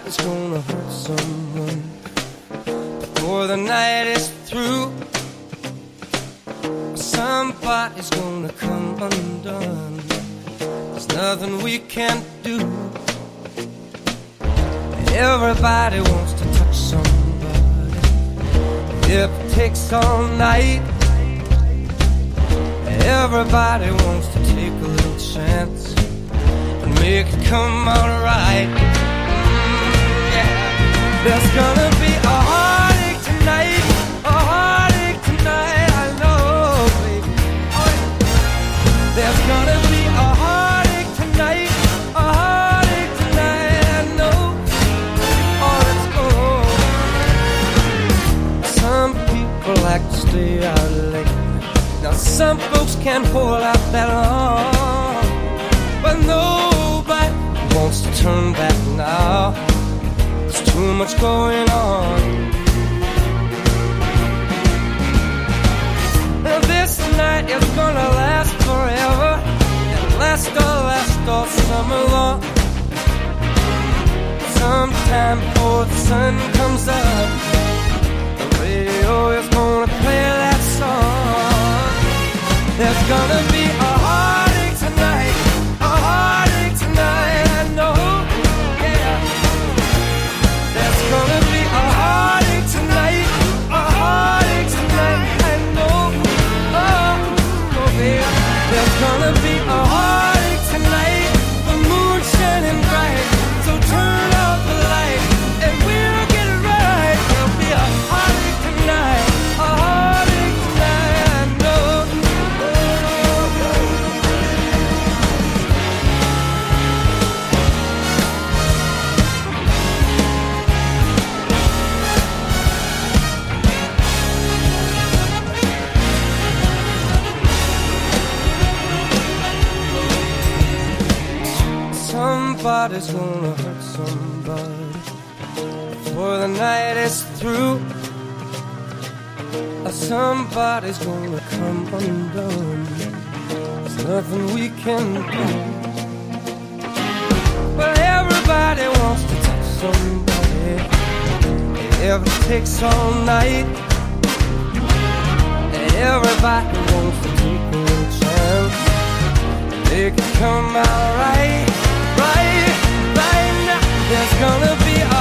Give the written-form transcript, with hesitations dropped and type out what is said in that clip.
Somebody's gonna hurt someone before the night is through. Somebody's gonna come undone. There's nothing we can't do. Everybody wants to touch somebody. If it takes all night, everybody wants to take a little chance and make it come out right. Yeah. There's gonna be a heartache tonight, a heartache tonight, I know, baby. Oh, yeah. There's gonna be a heartache tonight, a heartache tonight, I know. Oh, let's go. Some people like to stay out late. Now some folks can't hold out that long, but nobody wants to turn back now. There's too much going on. Now this night is gonna last forever, and last all summer long. Sometime before the sun comes up, the radio is gonna play that song. There's gonna be a heartache tonight, a heartache tonight, I know, yeah. There's gonna be a heartache tonight, a heartache tonight, I know, oh baby. There's gonna be a heartache tonight, the moon shining bright, so turn out the light and we'll get it right. There'll be a heartache tonight, a heartache tonight, I know. Somebody's gonna hurt somebody before the night is through. Somebody's gonna come undone. There's nothing we can do. But everybody wants to touch somebody. If it takes all night, everybody wants to take a little chance. They can come out right now. There's gonna be a